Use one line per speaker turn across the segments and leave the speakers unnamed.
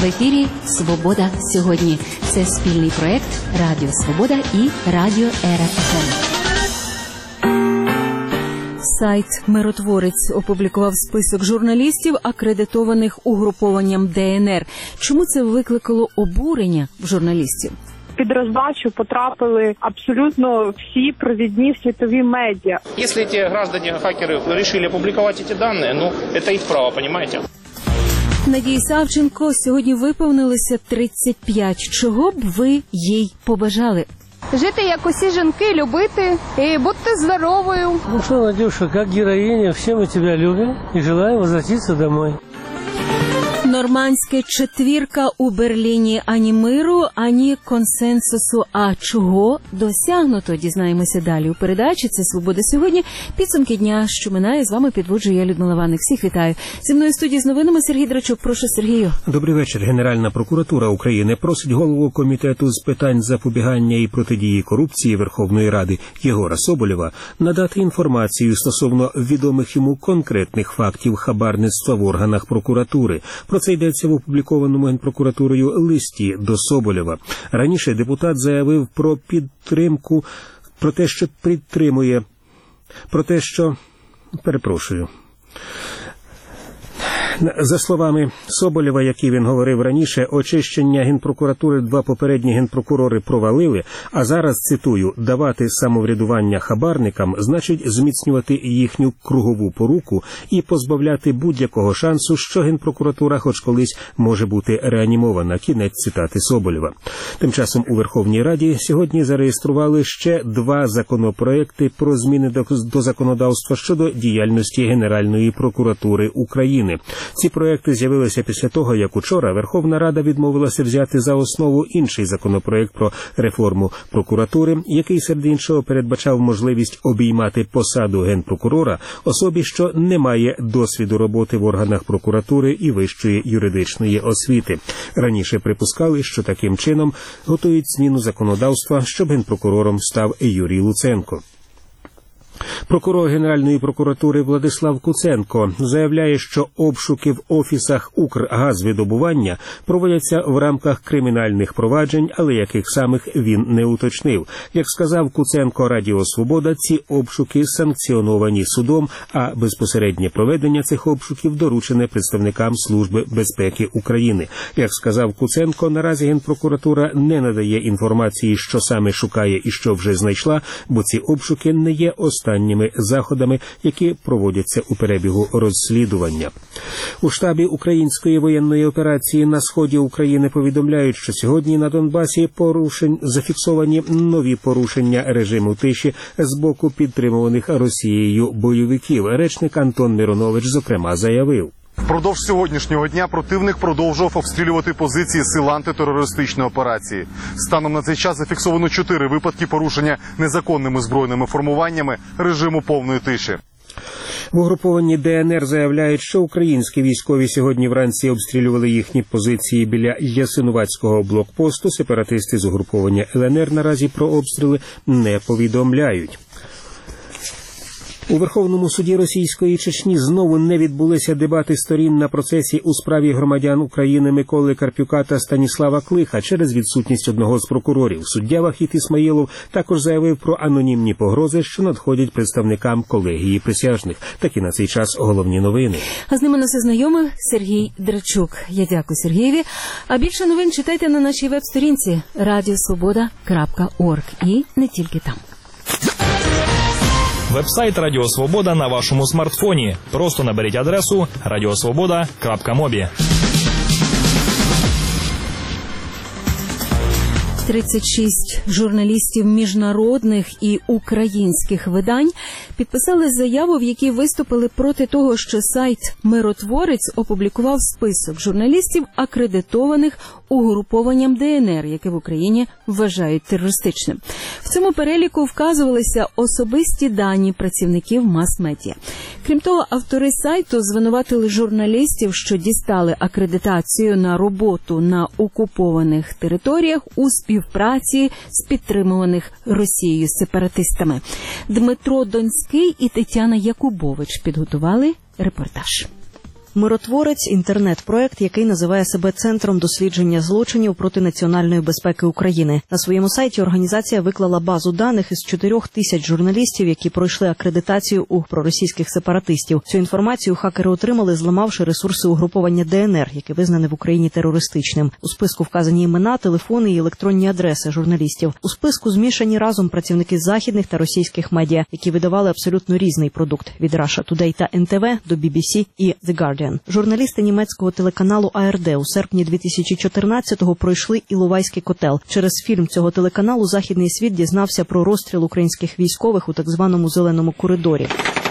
В ефірі «Свобода сьогодні». Це спільний проєкт Радіо Свобода і Радіо РФМ. Сайт «Миротворець» опублікував список журналістів, акредитованих угрупованням ДНР. Чому це викликало обурення в журналістів?
Під роздачу потрапили абсолютно всі провідні світові медіа.
Якщо ці громадяни-хакери вирішили опублікувати ці дані, це їх право, розумієте?
Надії Савченко сьогодні виповнилося 35. Чого б ви їй побажали?
Жити, як усі жінки, любити і бути здоровою.
Ну що, Надюша, як героїня, всі ми тебе любимо і желаємо повернутися додому.
Нормандська четвірка у Берліні. Ані миру, ані консенсусу. А чого досягнуто? Дізнаємося далі у передачі. Це «Свобода сьогодні». Підсумки дня, що минає. З вами підводжу я, Людмила Ваник. Всіх вітаю. Зі мною в студії з новинами Сергій Драчук. Прошу, Сергію.
Добрий вечір. Генеральна прокуратура України просить голову Комітету з питань запобігання і протидії корупції Верховної Ради Єгора Соболєва надати інформацію стосовно відомих йому конкретних фактів хабарництва в органах прокуратури. Про це йдеться в опублікованому Генпрокуратурою листі до Соболєва. Раніше депутат заявив про підтримку, За словами Соболєва, які він говорив раніше, очищення Генпрокуратури 2 попередні генпрокурори провалили, а зараз, цитую, давати самоврядування хабарникам значить зміцнювати їхню кругову поруку і позбавляти будь-якого шансу, що Генпрокуратура хоч колись може бути реанімована. Кінець цитати Соболєва. Тим часом у Верховній Раді сьогодні зареєстрували ще 2 законопроекти про зміни до законодавства щодо діяльності Генеральної прокуратури України. Ці проекти з'явилися після того, як учора Верховна Рада відмовилася взяти за основу інший законопроект про реформу прокуратури, який, серед іншого, передбачав можливість обіймати посаду генпрокурора особі, що не має досвіду роботи в органах прокуратури і вищої юридичної освіти. Раніше припускали, що таким чином готують зміну законодавства, щоб генпрокурором став Юрій Луценко. Прокурор Генеральної прокуратури Владислав Куценко заявляє, що обшуки в офісах Укргазвидобування проводяться в рамках кримінальних проваджень, але яких самих він не уточнив. Як сказав Куценко Радіо Свобода, ці обшуки санкціоновані судом, а безпосереднє проведення цих обшуків доручене представникам Служби безпеки України. Як сказав Куценко, наразі Генпрокуратура не надає інформації, що саме шукає і що вже знайшла, бо ці обшуки не є останніми заходами, які проводяться у перебігу розслідування. У штабі української воєнної операції на сході України повідомляють, що сьогодні на Донбасі зафіксовані нові порушення режиму тиші з боку підтримуваних Росією бойовиків. Речник Антон Миронович, зокрема, заявив:
Впродовж сьогоднішнього дня противник продовжував обстрілювати позиції сил антитерористичної операції. Станом на цей час зафіксовано 4 випадки порушення незаконними збройними формуваннями режиму повної тиші.
В угрупованні ДНР заявляють, що українські військові сьогодні вранці обстрілювали їхні позиції біля Ясинуватського блокпосту. Сепаратисти з угруповання ЛНР наразі про обстріли не повідомляють. У Верховному суді Російської Чечні знову не відбулися дебати сторін на процесі у справі громадян України Миколи Карпюка та Станіслава Клиха через відсутність одного з прокурорів. Суддя Вахід Ісмаїлов також заявив про анонімні погрози, що надходять представникам колегії присяжних. Такі на цей час головні новини.
А з ними нас ознайомив Сергій Драчук. Я дякую Сергієві. А більше новин читайте на нашій веб-сторінці radiosvoboda.org і не тільки там.
Веб-сайт Радіо Свобода на вашому смартфоні. Просто наберіть адресу radiosvoboda.mobi.
36 журналістів міжнародних і українських видань підписали заяву, в якій виступили проти того, що сайт «Миротворець» опублікував список журналістів, акредитованих угрупованням ДНР, яке в Україні вважають терористичним. В цьому переліку вказувалися особисті дані працівників мас-медіа. Крім того, автори сайту звинуватили журналістів, що дістали акредитацію на роботу на окупованих територіях у співпраці з підтримуваних Росією сепаратистами. Дмитро Донський і Тетяна Якубович підготували репортаж.
Миротворець – інтернет-проект, який називає себе Центром дослідження злочинів проти національної безпеки України. На своєму сайті організація виклала базу даних із 4000 журналістів, які пройшли акредитацію у проросійських сепаратистів. Цю інформацію хакери отримали, зламавши ресурси угруповання ДНР, яке визнане в Україні терористичним. У списку вказані імена, телефони і електронні адреси журналістів. У списку змішані разом працівники західних та російських медіа, які видавали абсолютно різний продукт – від Russia Today та НТВ до BBC і The Guardian. Журналісти німецького телеканалу АРД у серпні 2014-го пройшли Іловайський котел. Через фільм цього телеканалу західний світ дізнався про розстріл українських військових у так званому «зеленому коридорі».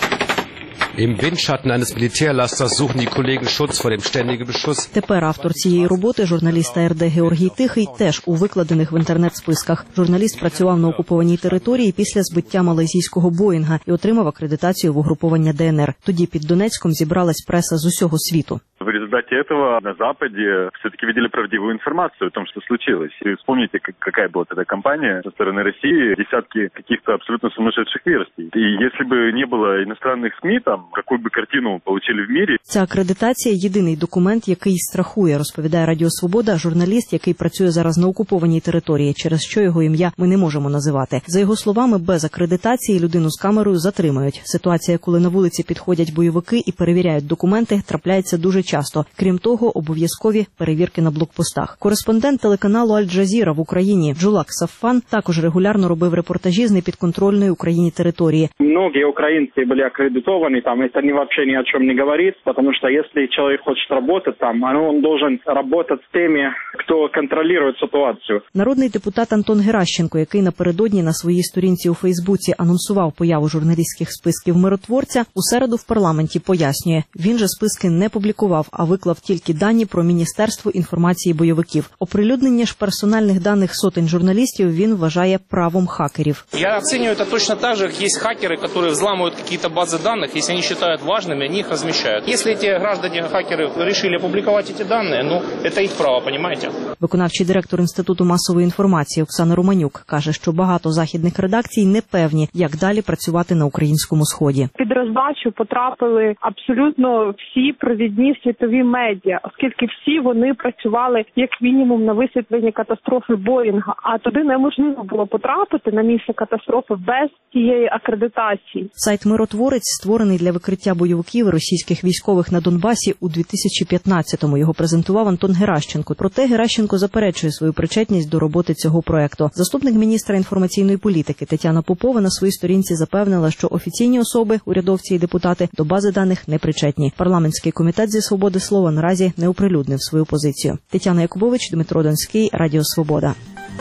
Im Windschatten eines Militärlasters suchen die Kollegen Schutz vor dem ständigen Beschuss.
Тепер автор цієї роботи, журналіст АРД Георгій Тихий, теж у викладених в інтернет-списках. Журналіст працював на окупованій території після збиття малайзійського Боїнга і отримав акредитацію в угруповання ДНР. Тоді під Донецьком зібралась преса з усього світу.
В результате этого на Западе все-таки видели правдивую информацию о том, что случилось. И вспомните, какая была тогда кампания со стороны России, десятки каких-то абсолютно сумасшедших версий. И если бы не было иностранных СМИ, там, какую бы картину получили в мире.
Ця акредитація – єдиний документ, який страхує, розповідає Радіо Свобода, журналіст, який працює зараз на окупованій території, через що його ім'я ми не можемо називати. За його словами, без акредитації людину з камерою затримають. Ситуація, коли на вулиці підходять бойовики і перевіряють документи, трапляється дуже часто. Крім того, обов'язкові перевірки на блокпостах. Кореспондент телеканалу Аль-Джазіра в Україні Джулак Саффан також регулярно робив репортажі з непідконтрольної Україні території.
Многие украинцы были аккредитованы, там это вообще ни о чем не говорит, потому что если человек хочет работать там, он должен работать с теми, кто контролирует ситуацию.
Народний депутат Антон Геращенко, який напередодні на своїй сторінці у Фейсбуці анонсував появу журналістських списків миротворця, у середу в парламенті пояснює, він же списки не публікував, а виклав тільки дані про Міністерство інформації бойовиків. Оприлюднення ж персональних даних сотень журналістів він вважає правом хакерів.
Я оцениваю это точно так же, как есть хакеры, которые взламывают какие-то базы данных, если они считают важными, они их размещают. Если эти граждане-хакеры решили опубликовать эти данные, это их право, понимаете?
Виконавчий директор Інституту масової інформації Оксана Романюк каже, що багато західних редакцій не певні, як далі працювати на українському сході.
Під роздачу потрапили абсолютно всі провідні світові медіа, оскільки всі вони працювали як мінімум на висвітленні катастрофи Боїнга, а туди неможливо було потрапити на місце катастрофи без цієї акредитації.
Сайт «Миротворець» створений для викриття бойовиків і російських військових на Донбасі у 2015-му. Його презентував Антон Геращенко. Проте Геращенко заперечує свою причетність до роботи цього проекту. Заступник міністра інформаційної політики Тетяна Попова на своїй сторінці запевнила, що офіційні особи, урядовці і депутати до бази даних не причетні. Парламентський комітет зі свободи слова наразі не оприлюднив свою позицію. Тетяна Якубович, Дмитро Донський, Радіо Свобода.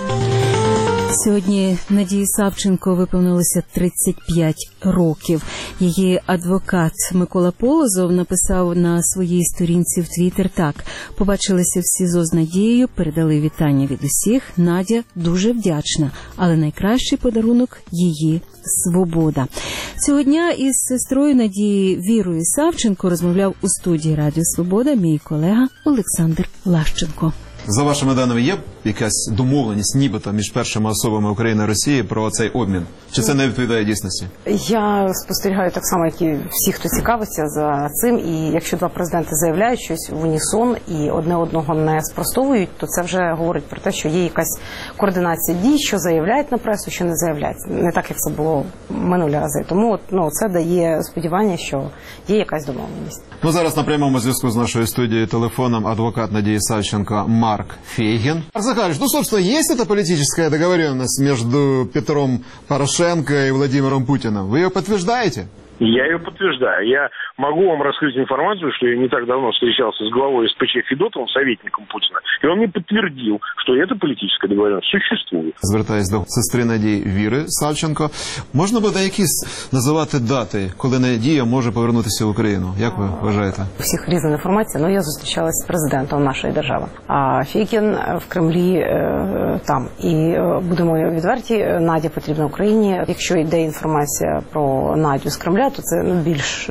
Сьогодні Надії Савченко виповнилося 35 років. Її адвокат Микола Полозов написав на своїй сторінці в Твіттер так: «Побачилися в СІЗО з Надією, передали вітання від усіх. Надя дуже вдячна, але найкращий подарунок – її свобода». Цього дня із сестрою Надії Вірою Савченко розмовляв у студії Радіо Свобода мій колега Олександр Лащенко.
За вашими даними, є якась домовленість нібито між першими особами України і Росії про цей обмін? Чи це не відповідає дійсності?
Я спостерігаю так само, як і всі, хто цікавиться за цим. І якщо два президенти заявляють щось в унісон і одне одного не спростовують, то це вже говорить про те, що є якась координація дій, що заявляють на пресу, що не заявляють. Не так, як це було минулі рази. Тому це дає сподівання, що є якась домовленість.
Зараз на прямому зв'язку з нашою студією телефоном адвокат Надії Савченко Марк Фейгин. Марк Захарович, собственно, есть эта политическая договоренность между Петром Порошенко и Владимиром Путиным? Вы ее подтверждаете?
Я ее подтверждаю. Я могу вам раскрыть информацию, что я не так давно встречался с главой СПЧ Федотовым, советником Путина, и он мне подтвердил, что эта политическая договоренность существует.
Звертаюсь до сестри Надії Віри Савченко. Можна буде якісь називати дати, коли Надія може повернутися в Україну? Як ви вважаєте?
У всіх різна інформація, я зустрічалася з президентом нашої держави. А Фейгін в Кремлі там. І будемо відверті, Надя потрібна Україні. Якщо йде інформація про Надю з Кремля, то це більш достовірно.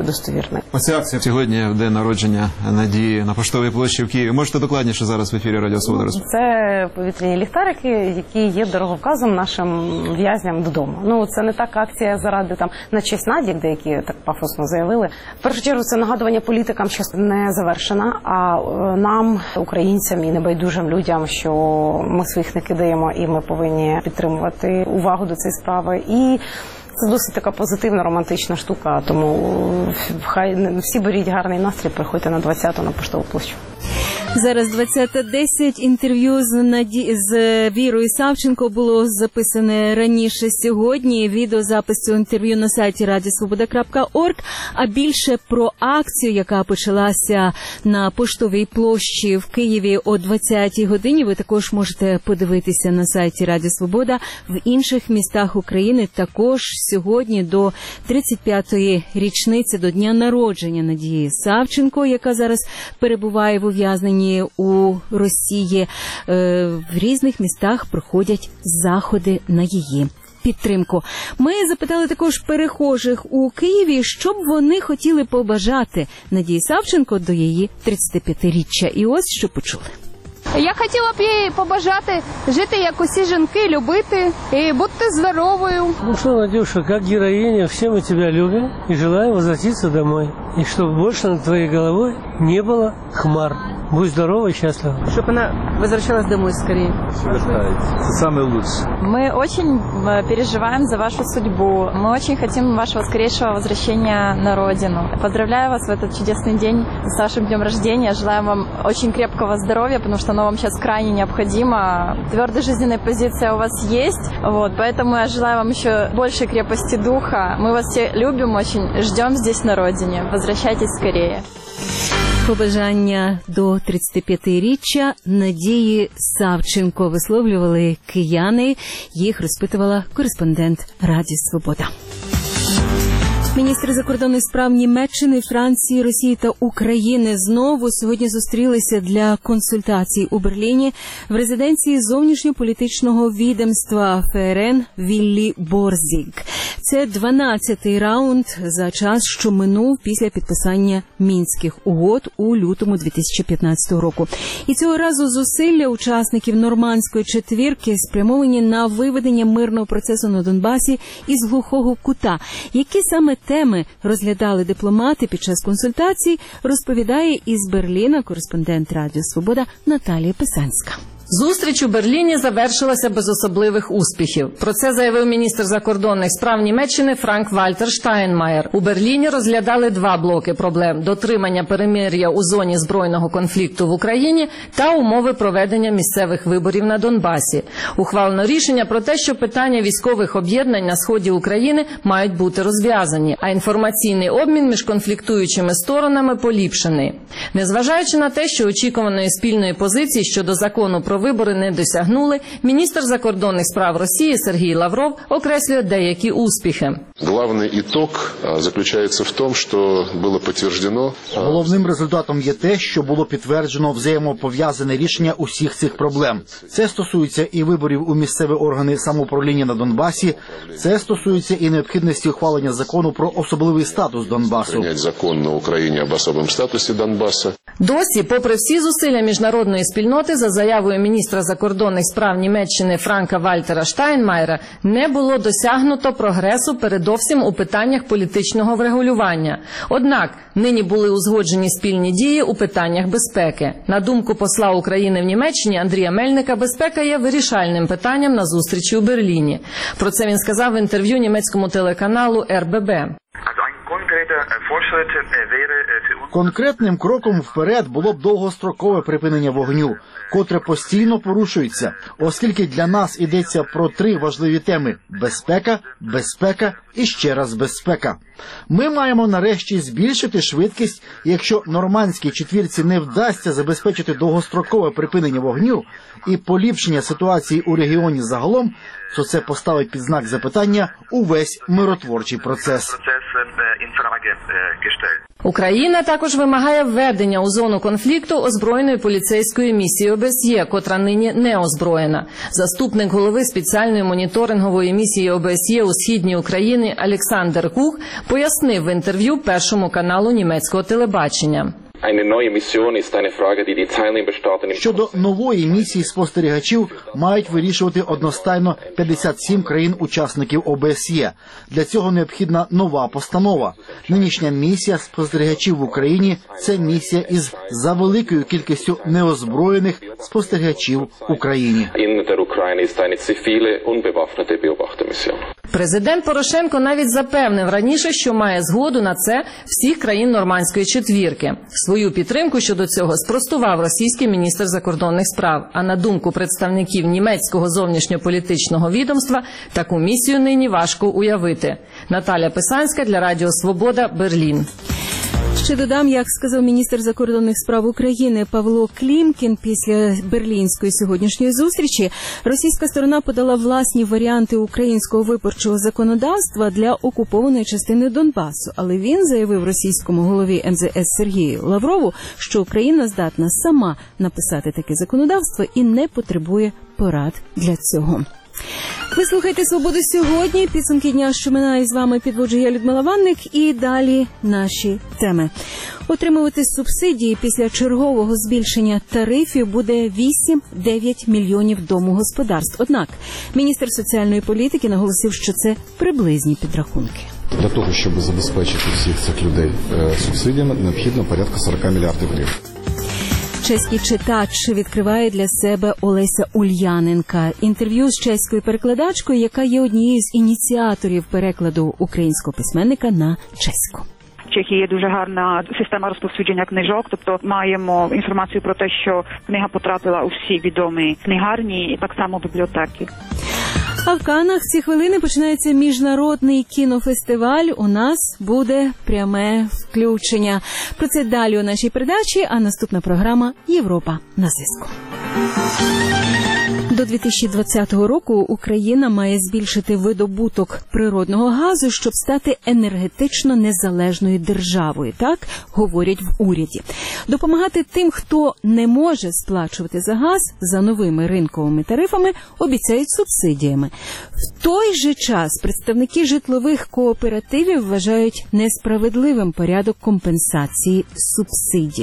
мирний.
Оця акція сьогодні в день народження Надії на Поштовій площі в Києві. Можете докладніше зараз в ефірі Радіо Свобода розповісти?
Це повітряні ліхтарики, які є дороговказом нашим в'язням додому. Це не так акція заради на честь Наді, як деякі так пафосно заявили. В першу чергу це нагадування політикам, що не завершена, а нам, українцям і небайдужим людям, що ми своїх не кидаємо і ми повинні підтримувати увагу до цієї справи. І це досить така позитивна, романтична штука, тому хай всі беріть гарний настрій, приходьте на 20-ту на Поштову площу.
Зараз 20:10. Інтерв'ю з Вірою Савченко було записане раніше сьогодні. Відеозапис цього інтерв'ю на сайті radiosvoboda.org. А більше про акцію, яка почалася на Поштовій площі в Києві о 20-й годині, ви також можете подивитися на сайті Радіо Свобода. В інших містах України також сьогодні до 35-ї річниці, до дня народження Надії Савченко, яка зараз перебуває в ув'язненні у Росії. В різних містах проходять заходи на її підтримку. Ми запитали також перехожих у Києві, що б вони хотіли побажати Надії Савченко до її 35-річчя. І ось що почули.
Я хотіла б їй побажати жити, як усі жінки, любити і бути здоровою.
Ну что, Надюша, как героиня, все мы тебя любим и желаем возвратиться домой. И чтобы больше над твоей головой не было хмар. Будь здорова и счастлива.
Чтобы она возвращалась домой скорее. Это самое лучшее. Мы очень переживаем за вашу судьбу. Мы очень хотим вашего скорейшего возвращения на родину. Поздравляю вас в этот чудесный день с вашим днем рождения. Желаем вам очень крепкого здоровья, потому что оно вам сейчас крайне необходимо. Твердая жизненная позиция у вас есть. Поэтому я желаю вам еще большей крепости духа. Мы вас все любим очень, ждем здесь на родине. Возвращайтесь скорее.
Побажання до 35-річчя Надії Савченко висловлювали кияни. Їх розпитувала кореспондент Радіо Свобода. Міністри закордонних справ Німеччини, Франції, Росії та України знову сьогодні зустрілися для консультацій у Берліні в резиденції зовнішньополітичного відомства ФРН Віллі Борзіг. Це 12-й раунд за час, що минув після підписання Мінських угод у лютому 2015 року. І цього разу зусилля учасників Нормандської четвірки спрямовані на виведення мирного процесу на Донбасі із глухого кута. Які саме теми розглядали дипломати під час консультацій, розповідає із Берліна кореспондент Радіо Свобода Наталія Писанська.
Зустріч у Берліні завершилася без особливих успіхів. Про це заявив міністр закордонних справ Німеччини Франк-Вальтер Штайнмаєр. У Берліні розглядали два блоки проблем – дотримання перемир'я у зоні збройного конфлікту в Україні та умови проведення місцевих виборів на Донбасі. Ухвалено рішення про те, що питання військових об'єднань на сході України мають бути розв'язані, а інформаційний обмін між конфліктуючими сторонами поліпшений. Незважаючи на те, що очікуваної спільної позиції щодо закону про вибори не досягнули, міністр закордонних справ Росії Сергій Лавров окреслює деякі успіхи.
Головний ітог заключається в тому, що було підтверджено.
Головним результатом є те, що було підтверджено взаємопов'язане рішення усіх цих проблем. Це стосується і виборів у місцеві органи самоуправління на Донбасі, це стосується і необхідності ухвалення закону про особливий статус Донбасу.
Прийняти закон на Україні об особливому статусі Донбасу.
Досі, попри всі зусилля міжнародної спільноти, за заявою міністра закордонних справ Німеччини Франка-Вальтера Штайнмаєра, не було досягнуто прогресу передовсім у питаннях політичного врегулювання. Однак, нині були узгоджені спільні дії у питаннях безпеки. На думку посла України в Німеччині Андрія Мельника, безпека є вирішальним питанням на зустрічі у Берліні. Про це він сказав в інтерв'ю німецькому телеканалу РББ.
Конкретним кроком вперед було б довгострокове припинення вогню, котре постійно порушується, оскільки для нас йдеться про три важливі теми – безпека, безпека і ще раз безпека. Ми маємо нарешті збільшити швидкість, і якщо нормандській четвірці не вдасться забезпечити довгострокове припинення вогню і поліпшення ситуації у регіоні загалом, то це поставить під знак запитання увесь миротворчий процес.
Україна також вимагає введення у зону конфлікту озброєної поліцейської місії ОБСЄ, котра нині не озброєна. Заступник голови спеціальної моніторингової місії ОБСЄ у Східній Україні Олександр Кух пояснив в інтерв'ю Першому каналу німецького телебачення.
Щодо нової місії спостерігачів мають вирішувати одностайно 57 країн-учасників ОБСЄ. Для цього необхідна нова постанова. Нинішня місія спостерігачів в Україні – це місія із завеликою кількістю неозброєних спостерігачів в Україні.
Президент Порошенко навіть запевнив раніше, що має згоду на це всіх країн Нормандської четвірки. Свою підтримку щодо цього спростував російський міністр закордонних справ. А на думку представників німецького зовнішньополітичного відомства, таку місію нині важко уявити. Наталя Писанська для Радіо Свобода, Берлін.
Ще додам, як сказав міністр закордонних справ України Павло Клімкін після берлінської сьогоднішньої зустрічі, російська сторона подала власні варіанти українського виборчого законодавства для окупованої частини Донбасу. Але він заявив російському голові МЗС Сергію Лаврову, що Україна здатна сама написати таке законодавство і не потребує порад для цього. Ви слухаєте «Свободу сьогодні». Підсумки дня, що минає, з вами підводжу я, Людмила Ванник. І далі наші теми. Отримувати субсидії після чергового збільшення тарифів буде 8-9 мільйонів домогосподарств. Однак міністр соціальної політики наголосив, що це приблизні підрахунки.
Для того, щоб забезпечити всіх цих людей субсидіями, необхідно порядка 40 мільярдів гривень.
Чеський читач відкриває для себе Олеся Ульяненка. Інтерв'ю з чеською перекладачкою, яка є однією з ініціаторів перекладу українського письменника на чеську.
В Чехії є дуже гарна система розповсюдження книжок, тобто маємо інформацію про те, що книга потрапила у всі відомі книгарні і так само бібліотеки.
А в Каннах ці хвилини починається міжнародний кінофестиваль. У нас буде пряме включення. Про це далі у нашій передачі, а наступна програма «Європа на зв'язку». До 2020 року Україна має збільшити видобуток природного газу, щоб стати енергетично незалежною державою. Так говорять в уряді. Допомагати тим, хто не може сплачувати за газ за новими ринковими тарифами, обіцяють субсидіями. В той же час представники житлових кооперативів вважають несправедливим порядок компенсації субсидій.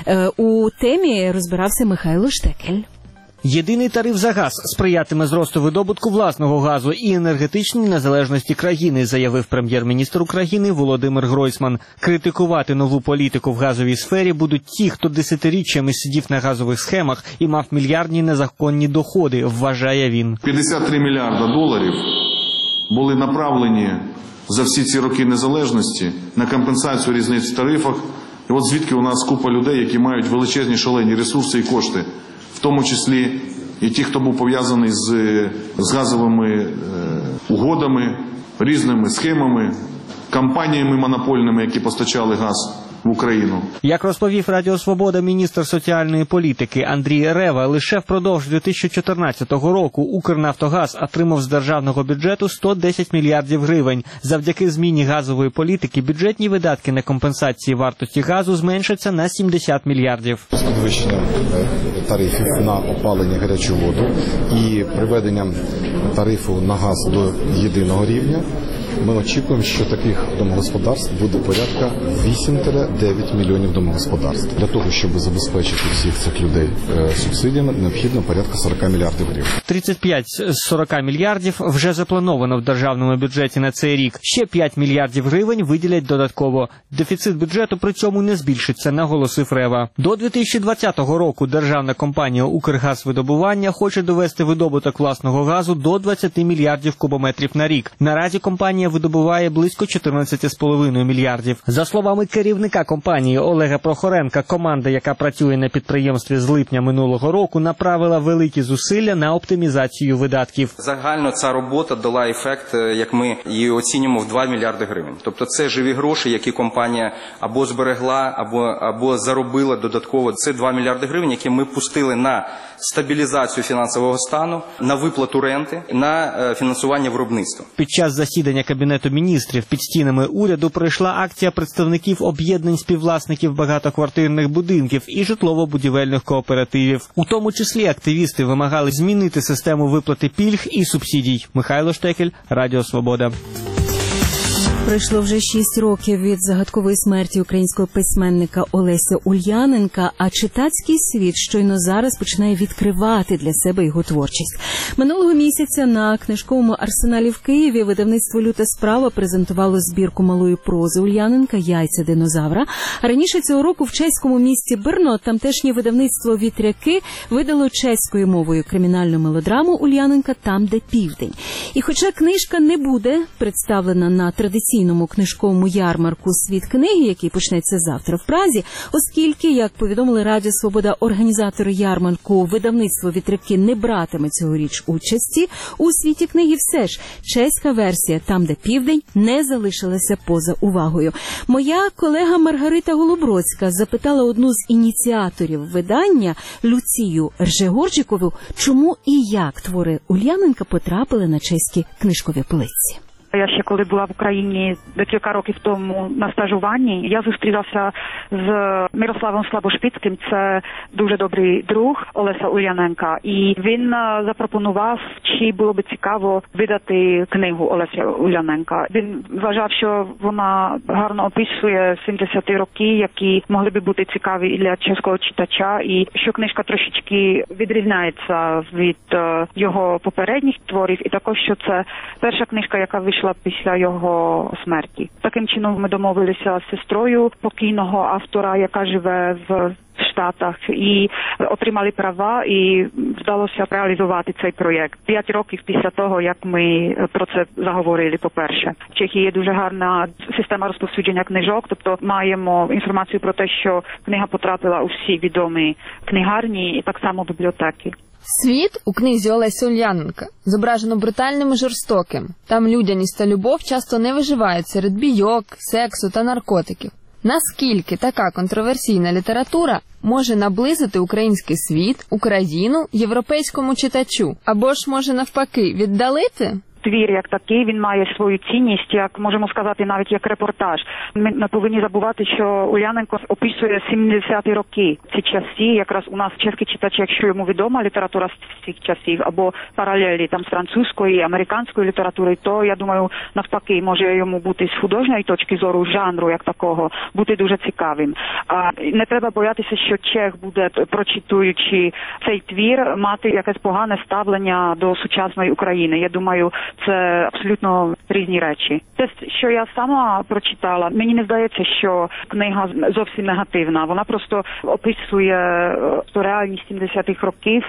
У темі розбирався Михайло Штекель.
Єдиний тариф за газ сприятиме зросту видобутку власного газу і енергетичній незалежності країни, заявив прем'єр-міністр України Володимир Гройсман. Критикувати нову політику в газовій сфері будуть ті, хто десятиріччями сидів на газових схемах і мав мільярдні незаконні доходи, вважає він.
53 мільярда доларів були направлені за всі ці роки незалежності на компенсацію різниць в тарифах. І от звідки у нас купа людей, які мають величезні шалені ресурси і кошти, в тому числі і ті, хто був пов'язаний з газовими угодами, різними схемами, компаніями монопольними, які постачали газ в Україну.
Як розповів Радіо Свобода міністр соціальної політики Андрій Рева, лише впродовж 2014 року «Укрнафтогаз» отримав з державного бюджету 110 мільярдів гривень. Завдяки зміні газової політики бюджетні видатки на компенсації вартості газу зменшаться на 70 мільярдів.
Підвищення тарифів на опалення гарячу воду і приведення тарифу на газ до єдиного рівня. Ми очікуємо, що таких домогосподарств буде порядка 8-9 мільйонів домогосподарств. Для того, щоб забезпечити всіх цих людей субсидіями, необхідно порядка 40 мільярдів гривень. 35 з 40 мільярдів вже заплановано в державному бюджеті на цей рік. Ще 5 мільярдів гривень виділять додатково. Дефіцит бюджету при цьому не збільшиться, наголосив Рева. До 2020 року державна компанія «Укргазвидобування» хоче довести видобуток власного газу до 20 мільярдів кубометрів на рік. Наразі компанія видобуває близько 14,5 мільярдів. За словами керівника компанії Олега Прохоренка, команда, яка працює на підприємстві з липня минулого року, направила великі зусилля на оптимізацію видатків.
Загально ця робота дала ефект, як ми її оцінюємо, в 2 мільярди гривень. Тобто це живі гроші, які компанія або зберегла, або заробила додатково. Це 2 мільярди гривень, які ми пустили на стабілізацію фінансового стану, на виплату ренти, на фінансування виробництва.
Під час засідання Кабінету міністрів. Під стінами уряду пройшла акція представників об'єднань співвласників багатоквартирних будинків і житлово-будівельних кооперативів. У тому числі активісти вимагали змінити систему виплати пільг і субсидій. Михайло Штекель, Радіо Свобода.
Пройшло вже 6 років від загадкової смерті українського письменника Олеся Ульяненка, а читацький світ щойно зараз починає відкривати для себе його творчість. Минулого місяця на книжковому арсеналі в Києві видавництво «Люта справа» презентувало збірку малої прози Ульяненка «Яйця динозавра». А раніше цього року в чеському місті Брно тамтешнє видавництво «Вітряки» видало чеською мовою кримінальну мелодраму Ульяненка «Там, де південь». І хоча книжка не буде представлена на традиційному книжковому ярмарку «Світ книги», який почнеться завтра в Празі, оскільки, як повідомили Радіо Свобода, організатори ярмарку, видавництво «Вітряки» не братиме цьогоріч участі у «Світі книги», все ж чеська версія «Там, де південь» не залишилася поза увагою. Моя колега Маргарита Голуброцька запитала одну з ініціаторів видання Люцію Ржегорчикову, чому і як твори Ульяненка потрапили на чеські книжкові полиці.
Я ще коли була в Україні декілька років тому на стажуванні, я зустрілася з Мирославом Слабошпицьким, це дуже добрий друг Олеся Ульяненка, і він запропонував, чи було б цікаво видати книгу Олеся Ульяненка. Він вважав, що вона гарно описує 70-ті роки, які могли б бути цікаві і для чеського читача, і що книжка трошечки відрізняється від його попередніх творів, і також, що це перша книжка, яка вийшла після його смерті. Таким чином ми домовилися з сестрою покійного автора, яка живе в Штатах, і отримали права, і вдалося реалізувати цей проєкт. 5 років після того, як ми про це заговорили, по-перше. В Чехії є дуже гарна система розповсюдження книжок, тобто маємо інформацію про те, що книга потрапила у всі відомі книгарні і так само бібліотеки.
Світ у книзі Олеся Ульяненка зображено брутальним і жорстоким. Там людяність та любов часто не виживають серед бійок, сексу та наркотиків. Наскільки така контроверсійна література може наблизити український світ, Україну, європейському читачу? Або ж може навпаки віддалити?
Твір як такий, він має свою цінність, як можемо сказати, навіть як репортаж. Ми не повинні забувати, що Ульяненко описує 70-ті роки. Ці часи, якраз у нас чеський читач, якщо йому відома література з цих часів, або паралелі там з французької, американської літератури, то, я думаю, навпаки, може йому бути з художньої точки зору, жанру як такого, бути дуже цікавим. А не треба боятися, що чех буде, прочитуючи цей твір, мати якесь погане ставлення до сучасної України. Я думаю, це абсолютно різні речі. Те, що я сама прочитала, мені не здається, що книга зовсім негативна. Вона просто описує реальність 70-х років,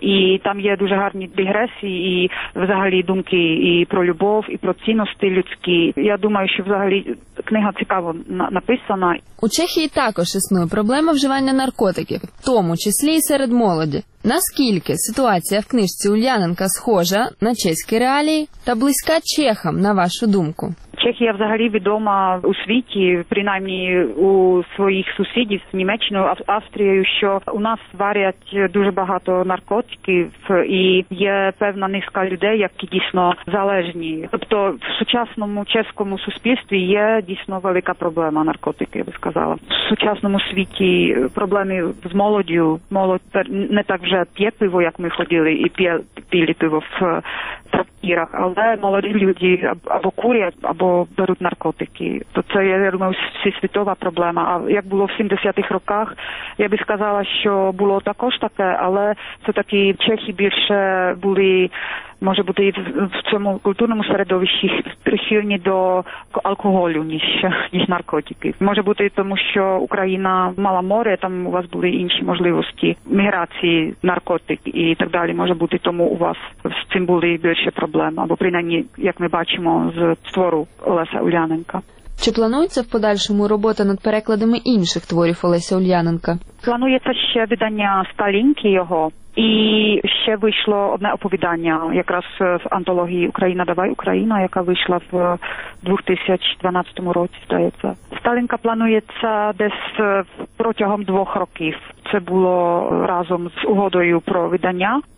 і там є дуже гарні дигресії, і взагалі думки і про любов, і про цінності людські. Я думаю, що взагалі книга цікаво написана.
У Чехії також існує проблема вживання наркотиків, в тому числі і серед молоді. Наскільки ситуація в книжці Ульяненка схожа на чеські реалії та близька чехам, на вашу думку?
Чехія взагалі відома у світі, принаймні у своїх сусідів з Німеччиною, Австрією, що у нас варять дуже багато наркотиків і є певна низка людей, які дійсно залежні. Тобто в сучасному чеському суспільстві є дійсно велика проблема наркотики, я би сказала. В сучасному світі проблеми з молоддю. Молодь не так вже п'є пиво, як ми ходили, і пили пиво в трактирах, але молоді люди або курять, або беруть наркотики. То це, я думаю, всесвітова проблема. А як було в 70-х роках, я би сказала, що було також таке, але все-таки Чехи більше були, може бути, в цьому культурному середовищі прихильні до алкоголю, ніж наркотики. Може бути, тому що Україна мала море, там у вас були інші можливості міграції, наркотик і так далі. Може бути, тому у вас з цим були більше проблеми. Або принаймні, як ми бачимо з твору Олеся Ульяненка.
Чи планується в подальшому робота над перекладами інших творів Олеся Ульяненка?
Планується ще видання «Сталінки» його. І ще вийшло одне оповідання, якраз з антології «Україна, давай, Україна», яка вийшла в 2012 році, здається. «Сталінка» планується десь протягом 2 років. Це було разом з угодою про видання.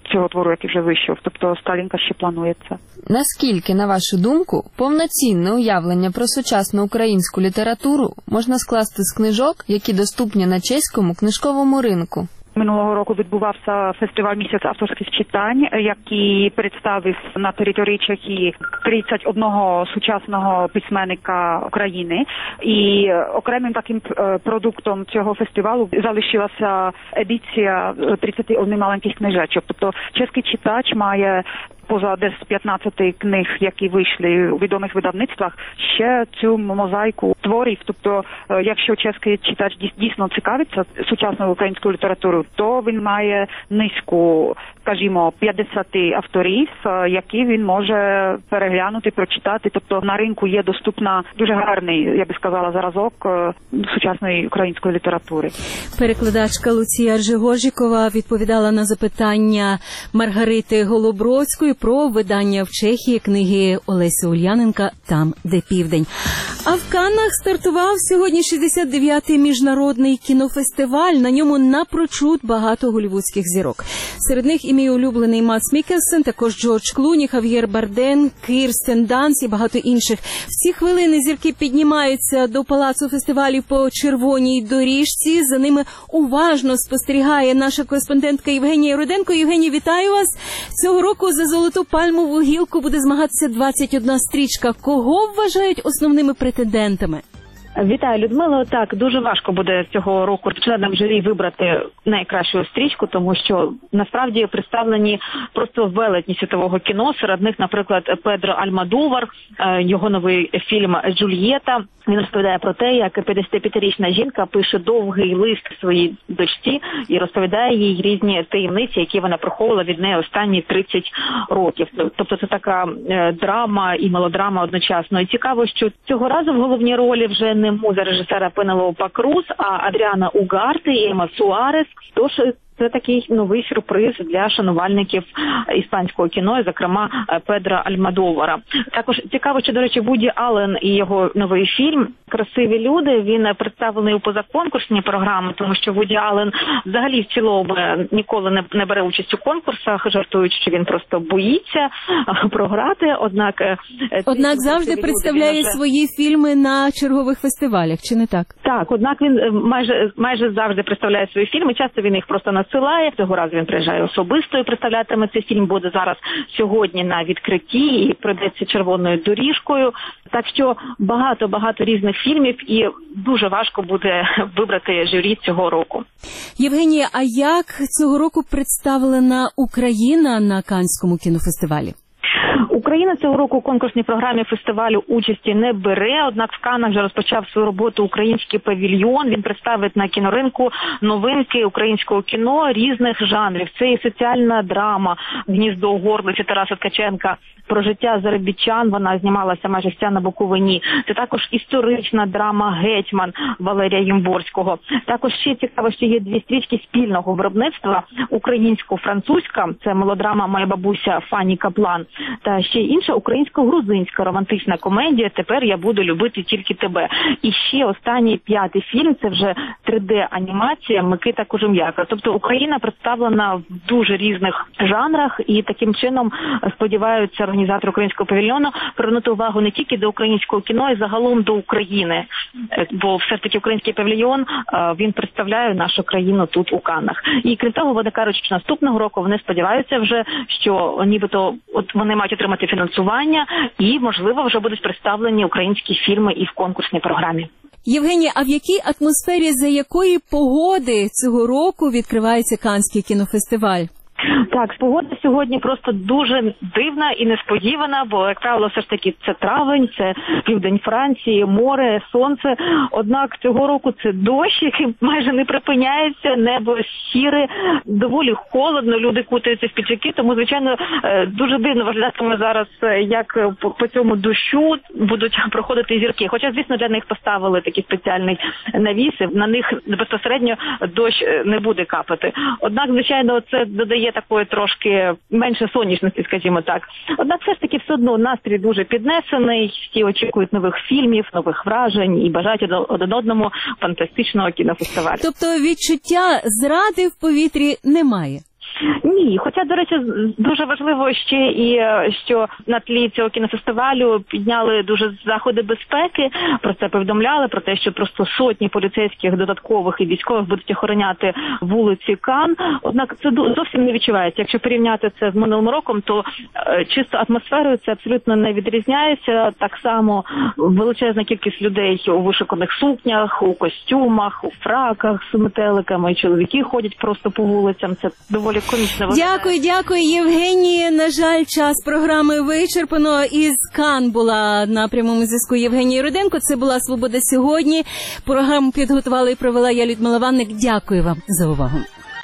цього твору, який вже вийшов. Тобто Сталінка ще планується.
Наскільки, на вашу думку, повноцінне уявлення про сучасну українську літературу можна скласти з книжок, які доступні на чеському книжковому ринку?
Минулого року відбувався фестиваль «Місяць авторських читань», який представив на території Чехії 31 сучасного письменника України. І окремим таким продуктом цього фестивалу залишилася едиція 31 маленьких книжечок. Тобто чеський читач має поза десь 15 книг, які вийшли у відомих видавництвах, ще цю мозаїку творів. Тобто, якщо чеський читач дійсно цікавиться сучасною українською літературою, то він має низку, скажімо, 50 авторів, які він може переглянути, прочитати. Тобто на ринку є доступна дуже гарний, я би сказала, зразок сучасної української літератури.
Перекладачка Луція Жигожікова відповідала на запитання Маргарити Голобродської про видання в Чехії книги Олесі Ульяненка «Там, де південь». А в Каннах стартував сьогодні 69-й міжнародний кінофестиваль. На ньому напрочуд багато голлівудських зірок. Серед них і мій улюблений Мадс Міккельсен, також Джордж Клуні, Хав'єр Бардем, Кірстен Данст і багато інших. В ці хвилини зірки піднімаються до палацу фестивалів по червоній доріжці. За ними уважно спостерігає наша кореспондентка Євгенія Руденко. Євгенія, вітаю вас. Цього року за золоту пальмову гілку буде змагатися 21 стрічка. Кого вважають основними претендентами?
Вітаю, Людмило. Так, дуже важко буде цього року членам журі вибрати найкращу стрічку, тому що насправді представлені просто велетні світового кіно. Серед них, наприклад, Педро Альмодовар, його новий фільм «Джульєта». Він розповідає про те, як 55-річна жінка пише довгий лист своїй дочці і розповідає їй різні таємниці, які вона приховувала від неї останні 30 років. Тобто це така драма і мелодрама одночасно. І цікаво, що цього разу в головній ролі вже не муза режисера Пенелопа Круз, а Адріана Угарте і Ема Суарес. Тож це такий новий сюрприз для шанувальників іспанського кіно, і, зокрема, Педро Альмодовара. Також цікаво, що, до речі, Вуді Аллен і його новий фільм «Красиві люди», він представлений у позаконкурсній програмі, тому що Вуді Аллен взагалі в цілому ніколи не бере участь у конкурсах, жартують, що він просто боїться програти.
Однак завжди представляє свої фільми на чергових фестивалях, чи не так?
Так, однак він майже завжди представляє свої фільми, часто він їх просто надсилає. Цього разу він приїжджає особисто і представлятиме цей фільм, буде зараз сьогодні на відкритті і пройдеться червоною доріжкою. Так що багато різних фільмів і дуже важко буде вибрати журі цього року.
Євгенія, а як цього року представлена Україна на Каннському кінофестивалі?
Україна цього року у конкурсній програмі фестивалю участі не бере, однак в Каннах вже розпочав свою роботу український павільйон. Він представить на кіноринку новинки українського кіно різних жанрів. Це і соціальна драма «Гніздо горлиці» Тараса Ткаченка, про життя заробітчан, вона знімалася майже вся на Буковині. Це також історична драма «Гетьман» Валерія Ємборського. Також ще цікаво, що є дві стрічки спільного виробництва: українсько-французька, це мелодрама «Моя бабуся» Фанні Каплан, та ще інша українсько-грузинська романтична комедія «Тепер я буду любити тільки тебе». І ще останній 5-й фільм, це вже 3D-анімація Микита Кожум'яка. Тобто Україна представлена в дуже різних жанрах, і таким чином сподіваються організатори українського павільйону привернути увагу не тільки до українського кіно, а й загалом до України. Бо все-таки український павільйон, він представляє нашу країну тут у Каннах. І крім того, вони кажуть, що наступного року вони сподіваються вже, що нібито вони мають отримати фінансування і, можливо, вже будуть представлені українські фільми і в конкурсній програмі.
Євгенія, а в якій атмосфері, за якої погоди цього року відкривається Каннський кінофестиваль?
Так, погода сьогодні просто дуже дивна і несподівана, бо, як правило, все ж таки це травень, це південь Франції, море, сонце. Однак цього року це дощ, який майже не припиняється, небо сіре, доволі холодно, люди кутаються в піджаки, тому, звичайно, дуже дивно виглядатиме зараз, як по цьому дощу будуть проходити зірки. Хоча, звісно, для них поставили такі спеціальні навіси, на них безпосередньо дощ не буде капати. Однак, звичайно, це додає такої трошки менше сонячності, скажімо так. Однак все ж таки все одно настрій дуже піднесений, всі очікують нових фільмів, нових вражень і бажають один одному фантастичного кінофестивалю.
Тобто відчуття зради в повітрі немає?
Ні, ні. Хоча, до речі, дуже важливо ще і що на тлі цього кінофестивалю підняли дуже заходи безпеки, про це повідомляли, про те, що просто сотні поліцейських додаткових і військових будуть охороняти вулиці Кан. Однак це зовсім не відчувається. Якщо порівняти це з минулим роком, то чисто атмосферою це абсолютно не відрізняється. Так само величезна кількість людей у вишиканих сукнях, у костюмах, у фраках з метеликами, і чоловіки ходять просто по вулицям. Це доволі комічно.
Дякую, Євгенії. На жаль, час програми вичерпано. Із Кан була на прямому зв'язку Євгенія Руденко. Це була «Свобода сьогодні». Програму підготувала і провела я, Людмила Ванник. Дякую вам за увагу.